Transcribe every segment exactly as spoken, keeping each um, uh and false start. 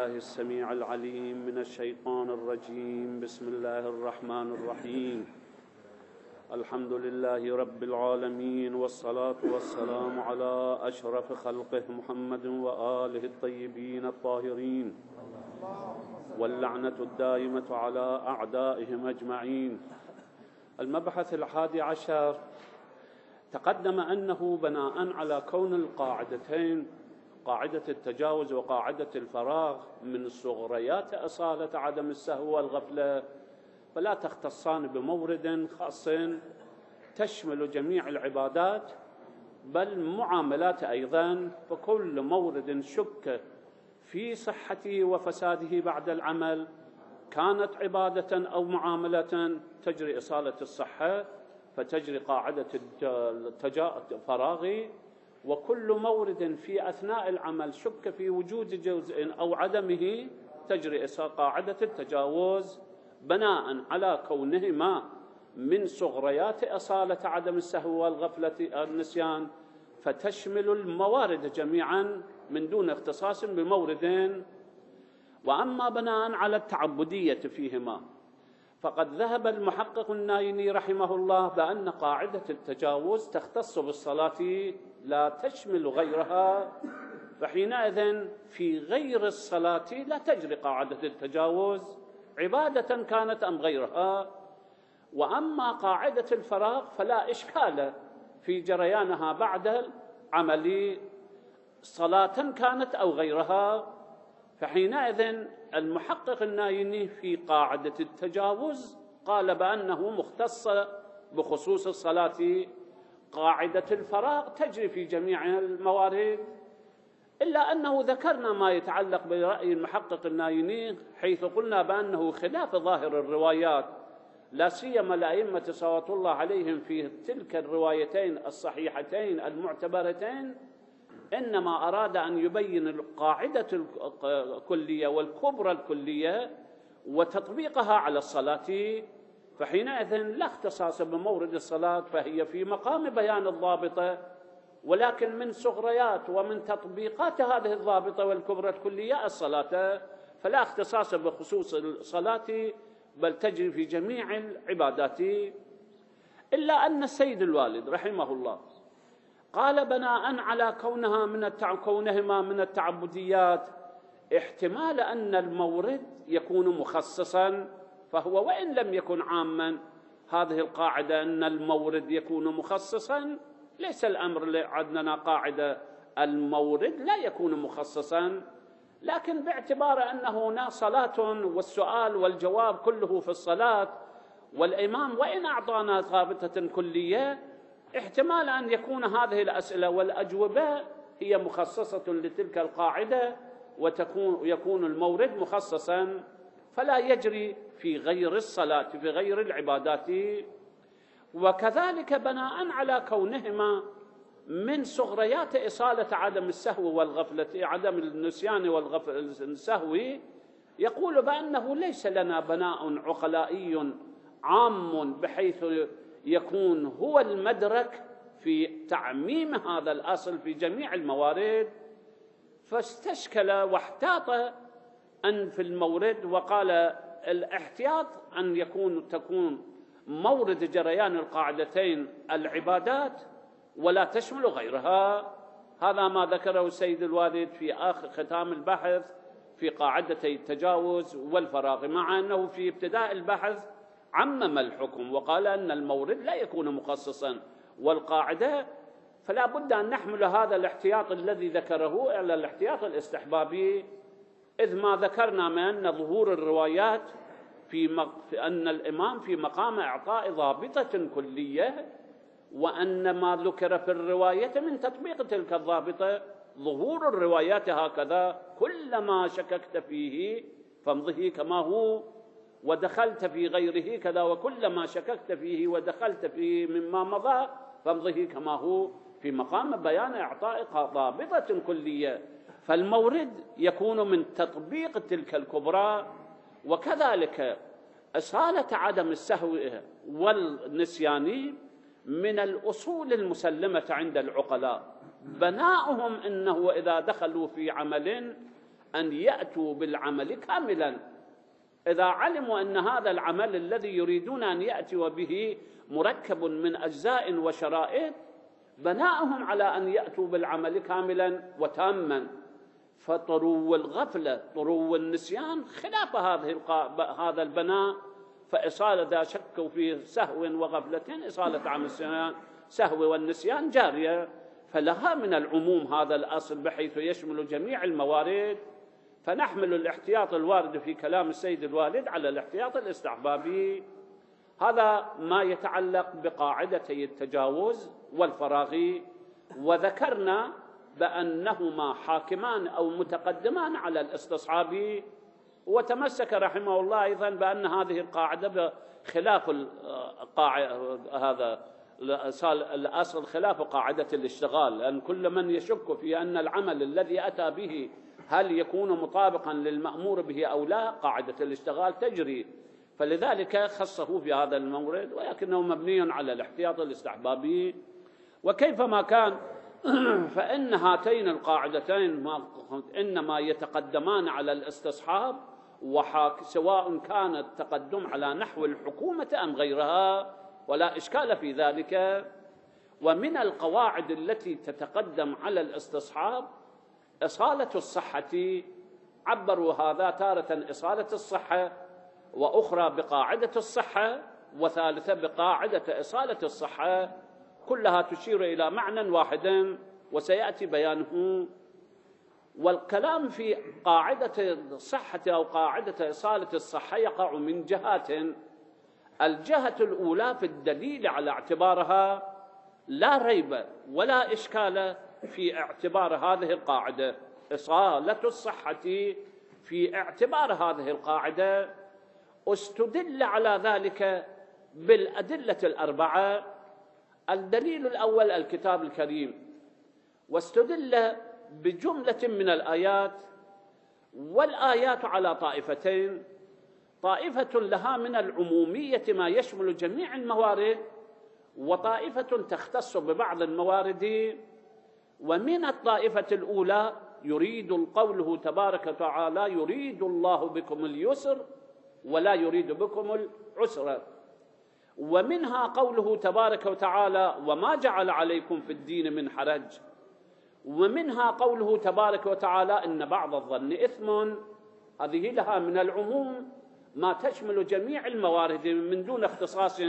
بالله السميع العليم من الشيطان الرجيم. بسم الله الرحمن الرحيم. الحمد لله رب العالمين، والصلاة والسلام على أشرف خلقه محمد وآله الطيبين الطاهرين، واللعنة الدائمة على أعدائهم أجمعين. المبحث الحادي عشر، تقدم أنه بناء على كون القاعدتين، قاعدة التجاوز وقاعدة الفراغ، من الصغريات أصالة عدم السهو والغفلة، فلا تختصان بمورد خاص تشمل جميع العبادات بل معاملات أيضا، فكل مورد شك في صحته وفساده بعد العمل، كانت عبادة أو معاملة، تجري إصالة الصحة فتجري قاعدة الفراغ. وكل مورد في أثناء العمل شك في وجود جزء أو عدمه، تجري قاعدة التجاوز، بناء على كونهما من صغريات أصالة عدم السهو والغفلة النسيان، فتشمل الموارد جميعا من دون اختصاص بموردين. وأما بناء على التعبدية فيهما، فقد ذهب المحقق النايني رحمه الله بأن قاعدة التجاوز تختص بالصلاة لا تشمل غيرها، فحينئذ في غير الصلاة لا تجري قاعدة التجاوز، عبادة كانت أم غيرها. وأما قاعدة الفراغ فلا إشكال في جريانها بعد العمل، صلاة كانت أو غيرها. فحينئذ المحقق النايني في قاعدة التجاوز قال بأنه مختص بخصوص الصلاة. قاعدة الفراغ تجري في جميع الموارد، إلا أنه ذكرنا ما يتعلق برأي المحقق النايني، حيث قلنا بأنه خلاف ظاهر الروايات، لا سيما الأئمة صلوات الله عليهم في تلك الروايتين الصحيحتين المعتبرتين، إنما أراد أن يبين القاعدة الكلية والكبرى الكلية وتطبيقها على الصلاة. فحينئذ لا اختصاص بمورد الصلاة، فهي في مقام بيان الضابطة، ولكن من صغريات ومن تطبيقات هذه الضابطة والكبرى الكلية الصلاة، فلا اختصاص بخصوص الصلاة بل تجري في جميع العبادات. إلا أن السيد الوالد رحمه الله قال بناء على كونها من التع... كونهما من التعبديات احتمال أن المورد يكون مخصصا، فهو وإن لم يكن عاما، هذه القاعدة أن المورد يكون مخصصا، ليس الأمر عندنا قاعدة المورد لا يكون مخصصا، لكن باعتبار أنه هنا صلاة والسؤال والجواب كله في الصلاة، والإمام وإن أعطانا ضابطة كلية، احتمال أن يكون هذه الأسئلة والأجوبة هي مخصصة لتلك القاعدة، وتكون يكون المورد مخصصا، فلا يجري في غير الصلاة في غير العبادات. وكذلك بناء على كونهما من صغريات إصالة عدم السهو والغفلة، عدم النسيان والسهو، يقول بأنه ليس لنا بناء عقلائي عام بحيث يكون هو المدرك في تعميم هذا الأصل في جميع الموارد، فاستشكل واحتاط أن في المورد، وقال الاحتياط أن يكون تكون مورد جريان القاعدتين العبادات ولا تشمل غيرها. هذا ما ذكره السيد الوالد في آخر ختام البحث في قاعدتي التجاوز والفراغ، مع أنه في ابتداء البحث عمم الحكم وقال أن المورد لا يكون مخصصا والقاعدة، فلا بد أن نحمل هذا الاحتياط الذي ذكره إلى الاحتياط الاستحبابي، إذ ما ذكرنا من أن ظهور الروايات في, مق... في أن الإمام في مقام إعطاء ضابطة كلية، وأن ما ذكر في الرواية من تطبيق تلك الضابطة. ظهور الروايات هكذا، كلما شككت فيه فامضه كما هو ودخلت في غيره كذا، وكلما شككت فيه ودخلت فيه مما مضى فامضه كما هو، في مقام بيان إعطاء ضابطة كلية. فالمورد يكون من تطبيق تلك الكبرى. وكذلك إصالة عدم السهو والنسيان من الأصول المسلمة عند العقلاء، بناؤهم أنه إذا دخلوا في عمل أن يأتوا بالعمل كاملا. إذا علموا أن هذا العمل الذي يريدون أن يأتوا به مركب من أجزاء وشرائط، بناؤهم على أن يأتوا بالعمل كاملا وتاما. فطرو الغفلة، طرو النسيان خلاف هذه هذا البناء، فإصالة إذا شكوا في سهو وغفلة إصالة عن النسيان سهو والنسيان جارية، فلها من العموم هذا الأصل بحيث يشمل جميع الموارد. فنحمل الاحتياط الوارد في كلام السيد الوالد على الاحتياط الاستحبابي. هذا ما يتعلق بقاعدتي التجاوز والفراغي، وذكرنا بأنهما حاكمان أو متقدمان على الاستصحاب. وتمسك رحمه الله أيضا بأن هذه القاعدة خلاف هذا الأصل، خلاف قاعدة الاشتغال، لأن كل من يشك في أن العمل الذي أتى به هل يكون مطابقا للمأمور به أو لا، قاعدة الاشتغال تجري. فلذلك خصه في هذا المورد، ولكنه مبني على الاحتياط الاستحبابي. وكيفما كان فإن هاتين القاعدتين إنما يتقدمان على الاستصحاب، سواء كان التقدم على نحو الحكومة أم غيرها، ولا إشكال في ذلك. ومن القواعد التي تتقدم على الاستصحاب إصالة الصحة، عبروا هذا تارة إصالة الصحة، وأخرى بقاعدة الصحة، وثالثة بقاعدة إصالة الصحة، كلها تشير إلى معنى واحد وسيأتي بيانه. والكلام في قاعدة الصحة أو قاعدة إصالة الصحة يقع من جهات. الجهة الأولى في الدليل على اعتبارها، لا ريب ولا إشكال في اعتبار هذه القاعدة، إصالة الصحة في اعتبار هذه القاعدة. استدل على ذلك بالأدلة الأربعة. الدليل الأول الكتاب الكريم، واستدل بجملة من الآيات، والآيات على طائفتين: طائفة لها من العمومية ما يشمل جميع الموارد، وطائفة تختص ببعض الموارد. ومن الطائفة الأولى يريد قوله تبارك وتعالى: يريد الله بكم اليسر ولا يريد بكم العسر. ومنها قوله تبارك وتعالى: وما جعل عليكم في الدين من حرج. ومنها قوله تبارك وتعالى: إن بعض الظن إثم. هذه لها من العموم ما تشمل جميع الموارد من دون اختصاص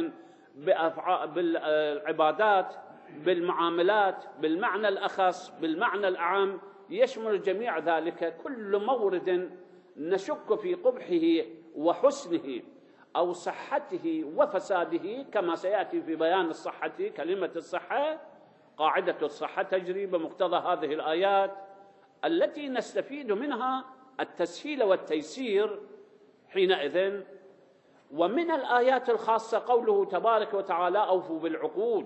بالعبادات، بالمعاملات، بالمعنى الأخص، بالمعنى الأعم، يشمل جميع ذلك. كل مورد نشك في قبحه وحسنه أو صحته وفساده، كما سيأتي في بيان الصحة، كلمة الصحة، قاعدة الصحة تجري بمقتضى هذه الآيات التي نستفيد منها التسهيل والتيسير حينئذ. ومن الآيات الخاصة قوله تبارك وتعالى: أوفوا بالعقود.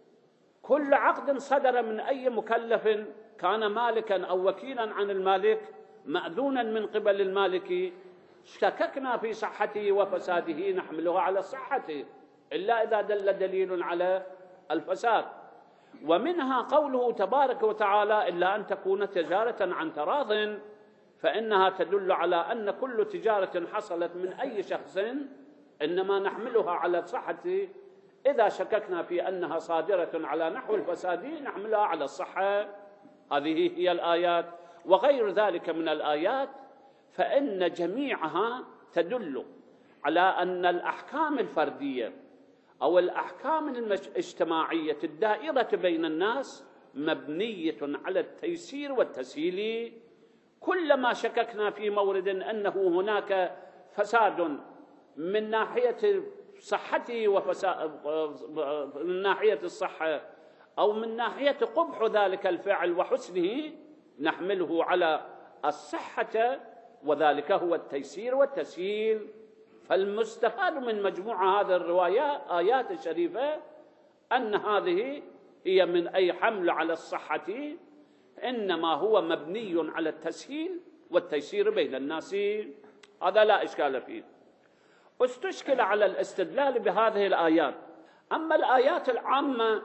كل عقد صدر من أي مكلف كان مالكا أو وكيلا عن المالك مأذونا من قبل المالك، شككنا في صحته وفساده نحمله على الصحة، إلا إذا دل دليل على الفساد. ومنها قوله تبارك وتعالى: إلا أن تكون تجارة عن تراض، فإنها تدل على أن كل تجارة حصلت من أي شخص إنما نحملها على الصحة. إذا شككنا في أنها صادرة على نحو الفساد نحملها على الصحة. هذه هي الآيات. وغير ذلك من الآيات فإن جميعها تدل على أن الأحكام الفردية أو الأحكام الاجتماعية الدائرة بين الناس مبنية على التيسير والتسهيل. كلما شككنا في مورد أنه هناك فساد من ناحية صحته وفساد من ناحية الصحة أو من ناحية قبح ذلك الفعل وحسنه، نحمله على الصحة، وذلك هو التيسير والتسهيل. فالمستفاد من مجموعة هذه الروايات آيات الشريفة أن هذه هي من أي حمل على الصحة إنما هو مبني على التسهيل والتيسير بين الناس. هذا لا إشكال فيه. استشكل على الاستدلال بهذه الآيات. أما الآيات العامة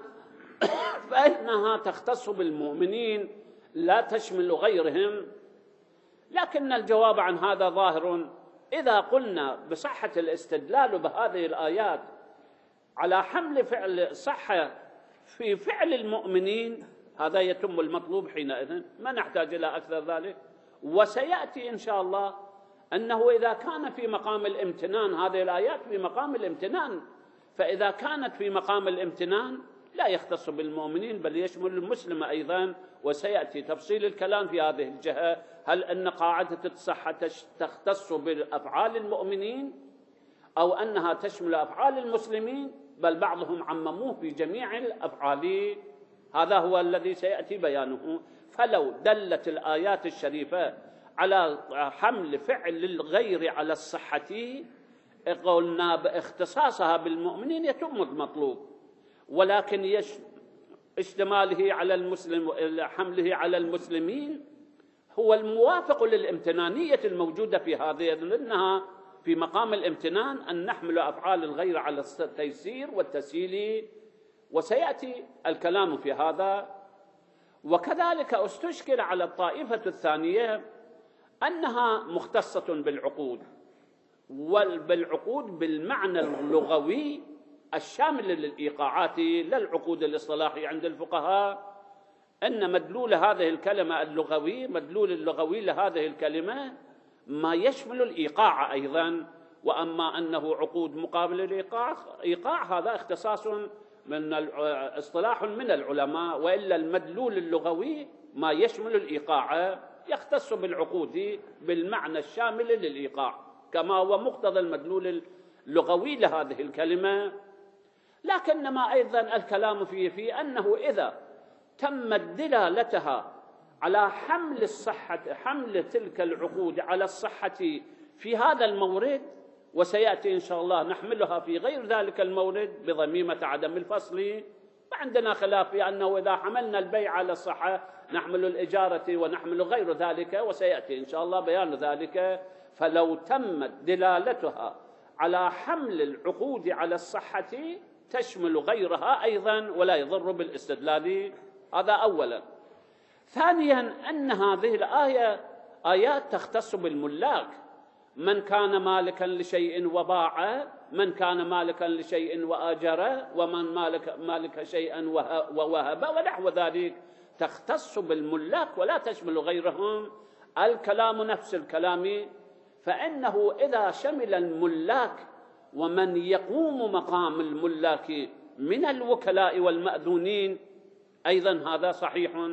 فإنها تختص بالمؤمنين لا تشمل غيرهم، لكن الجواب عن هذا ظاهر. إذا قلنا بصحة الاستدلال بهذه الآيات على حمل فعل صحة في فعل المؤمنين، هذا يتم المطلوب حينئذ، ما نحتاج إلى أكثر ذلك. وسيأتي إن شاء الله أنه إذا كان في مقام الامتنان، هذه الآيات في مقام الامتنان، فإذا كانت في مقام الامتنان لا يختص بالمؤمنين بل يشمل المسلم أيضا. وسيأتي تفصيل الكلام في هذه الجهة، هل أن قاعدة الصحة تختص بأفعال المؤمنين أو أنها تشمل أفعال المسلمين، بل بعضهم عمموه في جميع الأفعال. هذا هو الذي سيأتي بيانه. فلو دلت الآيات الشريفة على حمل فعل الغير على الصحة، قلنا باختصاصها بالمؤمنين يتم المطلوب، ولكن يش اشتماله على المسلم، حمله على المسلمين هو الموافق للامتنانية الموجودة في هذه، لأنها في مقام الامتنان أن نحمل أفعال الغير على التيسير والتسهيل، وسيأتي الكلام في هذا. وكذلك استشكل على الطائفة الثانية أنها مختصة بالعقود، وبالعقود بالمعنى اللغوي الشامل للإيقاعات، لا العقود الاصطلاحي عند الفقهاء. أن مدلول هذه الكلمة اللغوي، مدلول اللغوي لهذه الكلمة ما يشمل الإيقاع أيضا. وأما أنه عقود مقابل الإيقاع، إيقاع هذا اختصاص من اصطلاح من العلماء، وإلا المدلول اللغوي ما يشمل الإيقاع يختص بالعقود بالمعنى الشامل للإيقاع، كما هو مقتضى المدلول اللغوي لهذه الكلمة. لكنما أيضا الكلام فيه في أنه إذا تمت دلالتها على حمل الصحة، حمل تلك العقود على الصحة في هذا المورد، وسيأتي إن شاء الله نحملها في غير ذلك المورد بضميمة عدم الفصل. ما عندنا خلاف في أنه إذا حملنا البيع على الصحة نحمل الإجارة ونحمل غير ذلك، وسيأتي إن شاء الله بيان ذلك. فلو تمت دلالتها على حمل العقود على الصحة تشمل غيرها أيضا ولا يضر بالاستدلال. هذا أولا. ثانيا أن هذه الآية آيات تختص بالملاك، من كان مالكا لشيء وباع، من كان مالكا لشيء وآجر، ومن مالك, مالك شيئا ووهب ونحو ذلك، تختص بالملاك ولا تشمل غيرهم. الكلام نفس الكلام، فإنه إذا شمل الملاك ومن يقوم مقام الملاك من الوكلاء والمأذونين أيضا هذا صحيح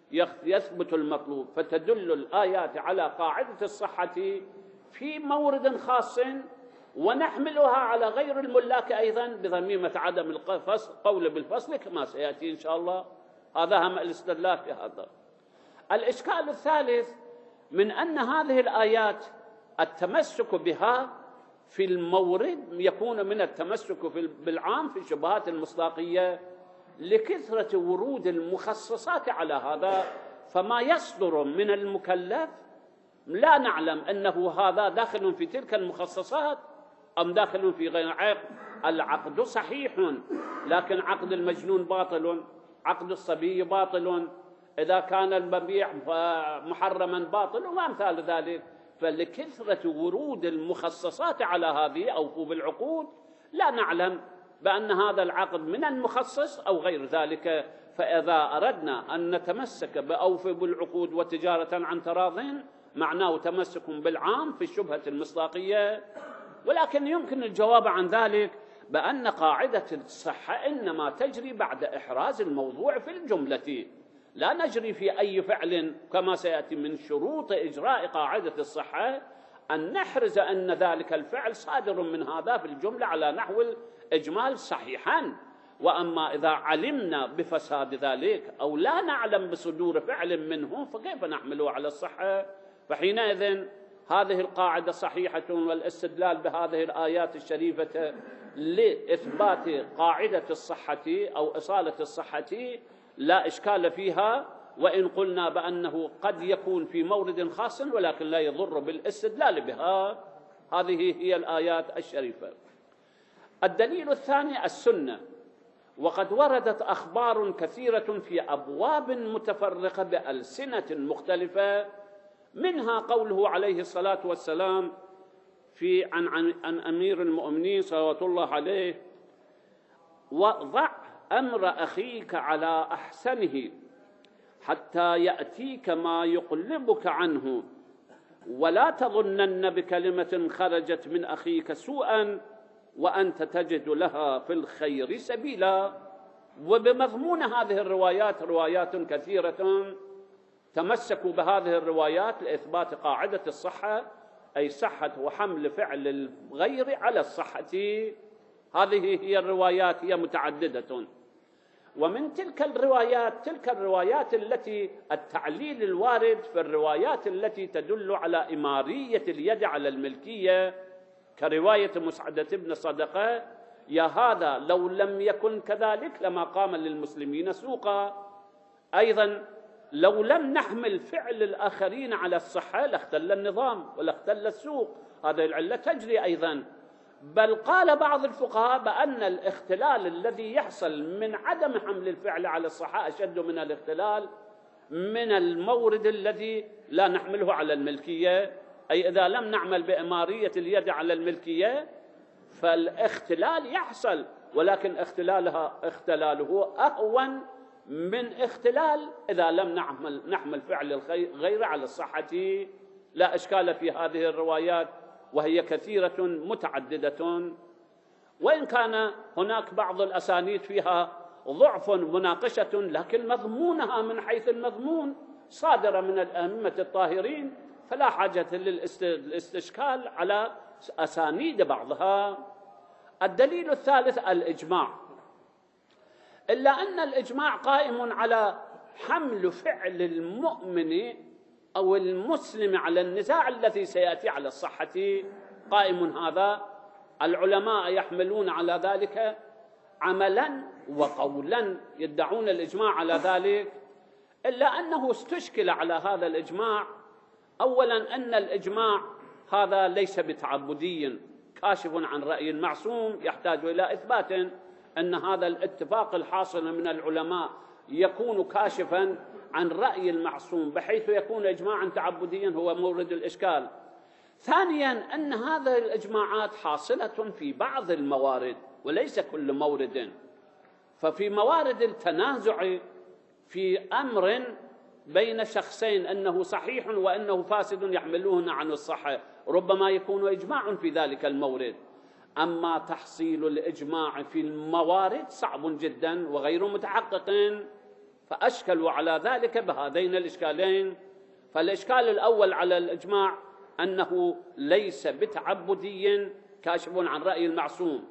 يثبت المطلوب. فتدل الآيات على قاعدة الصحة في مورد خاص، ونحملها على غير الملاك أيضا بضميمة عدم القول بالفصل كما سيأتي إن شاء الله. هذا هم الاستدلال في هذا. الإشكال الثالث من أن هذه الآيات التمسك بها في المورد يكون من التمسك بالعام في الشبهات المصداقية لكثرة ورود المخصصات على هذا، فما يصدر من المكلف لا نعلم أنه هذا داخل في تلك المخصصات أم داخل في غير عقد. العقد صحيح، لكن عقد المجنون باطل، عقد الصبي باطل، إذا كان المبيع محرما باطل وأمثال ذلك. فلكثرة ورود المخصصات على هذه أوفوا بالعقود، لا نعلم بأن هذا العقد من المخصص أو غير ذلك. فإذا أردنا أن نتمسك بأوفوا بالعقود وتجارة عن تراضٍ معناه تمسك بالعام في الشبهة المصداقية. ولكن يمكن الجواب عن ذلك بأن قاعدة الصحة إنما تجري بعد إحراز الموضوع في الجملة، لا نجري في أي فعل. كما سيأتي من شروط إجراء قاعدة الصحة أن نحرز أن ذلك الفعل صادر من هذا في الجملة على نحو الإجمال صحيحا. وأما إذا علمنا بفساد ذلك أو لا نعلم بصدور فعل منه فكيف نحمله على الصحة؟ فحينئذ هذه القاعدة صحيحة، والاستدلال بهذه الآيات الشريفة لإثبات قاعدة الصحة أو إصالة الصحة لا إشكال فيها، وإن قلنا بأنه قد يكون في مورد خاص ولكن لا يضر بالاستدلال بها. هذه هي الآيات الشريفة. الدليل الثاني السنة، وقد وردت أخبار كثيرة في أبواب متفرقة بألسنة مختلفة منها قوله عليه الصلاة والسلام في عن, عن, عن أمير المؤمنين صلوات الله عليه: وضع أمر أخيك على أحسنه حتى يأتيك ما يقلبك عنه، ولا تظنن بكلمة خرجت من أخيك سوءا وأنت تجد لها في الخير سبيلا. وبمضمون هذه الروايات روايات كثيرة تمسكوا بهذه الروايات لإثبات قاعدة الصحة، أي صحة وحمل فعل الغير على الصحة. هذه هي الروايات، هي متعددة. ومن تلك الروايات تلك الروايات التي التعليل الوارد في الروايات التي تدل على إمارية اليد على الملكية، كرواية مسعدة بن صدقة: يا هذا لو لم يكن كذلك لما قام للمسلمين سوقا. أيضا لو لم نحمل فعل الآخرين على الصحة لاختل النظام ولاختل السوق، هذه العلة تجري أيضا. بل قال بعض الفقهاء بأن الاختلال الذي يحصل من عدم حمل الفعل على الصحة أشد من الاختلال من المورد الذي لا نحمله على الملكية، أي إذا لم نعمل بإمارية اليد على الملكية فالاختلال يحصل، ولكن اختلالها اختلاله أهون من اختلال إذا لم نعمل نحمل فعل الغير على الصحة. لا إشكال في هذه الروايات، وهي كثيرة متعددة، وإن كان هناك بعض الأسانيد فيها ضعف مناقشة، لكن مضمونها من حيث المضمون صادرة من الأئمة الطاهرين، فلا حاجة للاستشكال على أسانيد بعضها. الدليل الثالث الإجماع، إلا أن الإجماع قائم على حمل فعل المؤمن أو المسلم على النزاع الذي سيأتي على الصحة، قائم هذا. العلماء يحملون على ذلك عملا وقولا، يدعون الإجماع على ذلك، إلا أنه استشكل على هذا الإجماع. أولا أن الإجماع هذا ليس بتعبدي كاشف عن رأي المعصوم يحتاج إلى إثبات، أن هذا الاتفاق الحاصل من العلماء يكون كاشفا عن رأي المعصوم بحيث يكون إجماعا تعبديا هو مورد الإشكال. ثانيا أن هذه الإجماعات حاصلة في بعض الموارد وليس كل مورد، ففي موارد التنازع في أمر بين شخصين أنه صحيح وأنه فاسد يحملون عن الصحة ربما يكون إجماع في ذلك المورد. أما تحصيل الإجماع في الموارد صعب جدا وغير متحقق، فأشكلوا على ذلك بهذين الإشكالين. فالإشكال الأول على الإجماع أنه ليس بتعبدي كاشف عن رأي المعصوم.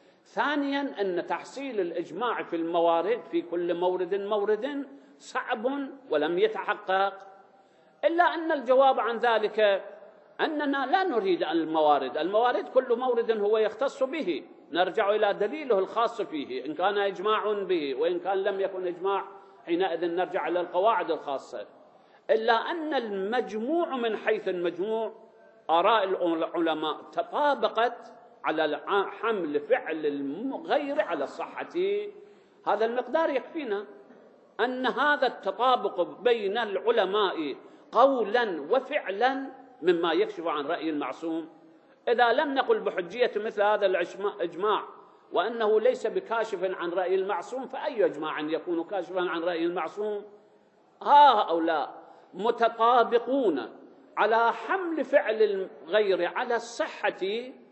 ثانيا أن تحصيل الإجماع في الموارد في كل مورد مورد صعب ولم يتحقق، إلا أن الجواب عن ذلك أننا لا نريد الموارد، الموارد كل مورد هو يختص به، نرجع إلى دليله الخاص فيه إن كان إجماع به، وإن كان لم يكن إجماع حينئذ نرجع إلى القواعد الخاصة. إلا أن المجموع من حيث المجموع آراء العلماء تطابقت على حمل فعل الغير على الصحة. هذا المقدار يكفينا أن هذا التطابق بين العلماء قولا وفعلا مما يكشف عن رأي المعصوم. إذا لم نقل بحجية مثل هذا الإجماع وأنه ليس بكاشف عن رأي المعصوم، فأي إجماع يكون كاشفا عن رأي المعصوم؟ هؤلاء متطابقون على حمل فعل الغير على الصحة،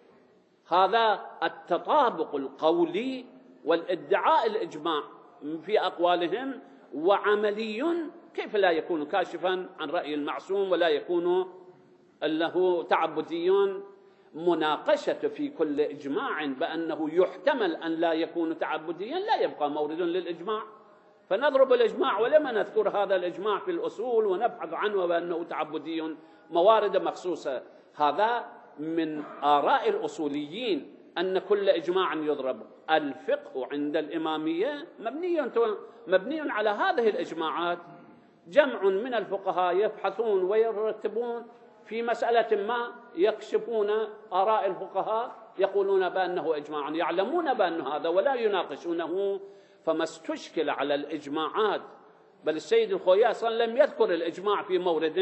هذا التطابق القولي والادعاء الإجماع في أقوالهم وعملي، كيف لا يكون كاشفا عن رأي المعصوم ولا يكون له تعبدي؟ مناقشة في كل إجماع بأنه يحتمل أن لا يكون تعبديا لا يبقى مورد للإجماع، فنضرب الإجماع ولما نذكر هذا الإجماع في الأصول ونبحث عنه بأنه تعبدي موارد مخصوصة. هذا من آراء الأصوليين أن كل إجماع يضرب. الفقه عند الإمامية مبني مبني على هذه الإجماعات. جمع من الفقهاء يبحثون ويرتبون في مسألة ما، يكشفون آراء الفقهاء يقولون بأنه إجماع، يعلمون بأن هذا ولا يناقشونه، فما استشكل على الإجماعات. بل السيد الخوئي أصلا لم يذكر الإجماع في مورد،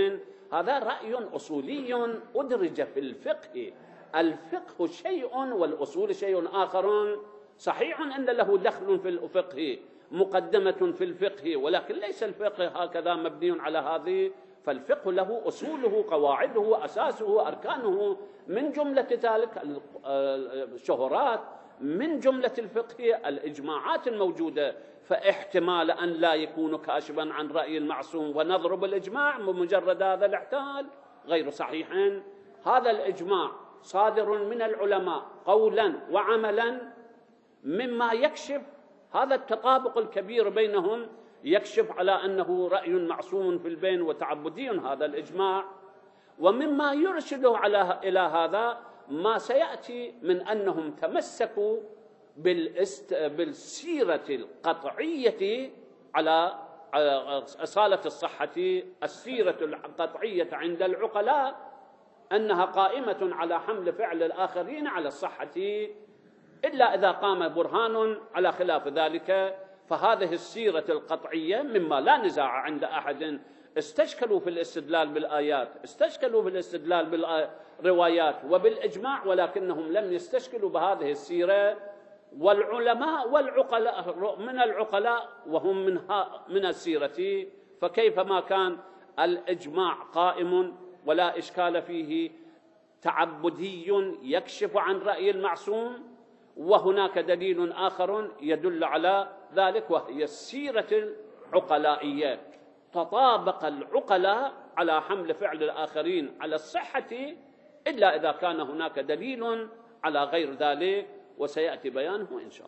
هذا رأي أصولي أدرج في الفقه. الفقه شيء والأصول شيء آخر. صحيح أن له دخل في الفقه، مقدمة في الفقه، ولكن ليس الفقه هكذا مبني على هذه. فالفقه له أصوله، قواعده، أساسه، أركانه. من جملة ذلك الشهرات، من جملة الفقه الإجماعات الموجودة. فاحتمال أن لا يكون كاشفا عن رأي المعصوم ونضرب الإجماع بمجرد هذا الاحتمال غير صحيح. هذا الإجماع صادر من العلماء قولا وعملا، مما يكشف هذا التطابق الكبير بينهم، يكشف على أنه رأي معصوم في البين وتعبدي هذا الإجماع. ومما يرشد على إلى هذا ما سيأتي من أنهم تمسكوا بالاست... بالسيرة القطعية على أصالة الصحة. السيرة القطعية عند العقلاء أنها قائمة على حمل فعل الآخرين على الصحة، إلا إذا قام برهان على خلاف ذلك. فهذه السيرة القطعية مما لا نزاع عند أحد. استشكلوا في الاستدلال بالآيات، استشكلوا في الاستدلال بالروايات وبالإجماع، ولكنهم لم يستشكلوا بهذه السيرة. والعلماء والعقلاء من العقلاء وهم من من السيرة. فكيف ما كان الإجماع قائم ولا إشكال فيه، تعبدي يكشف عن رأي المعصوم، وهناك دليل آخر يدل على ذلك، وهي السيرة العقلائية. تطابق العقلاء على حمل فعل الآخرين على الصحة، إلا إذا كان هناك دليل على غير ذلك، وسيأتي بيانه إن شاء الله.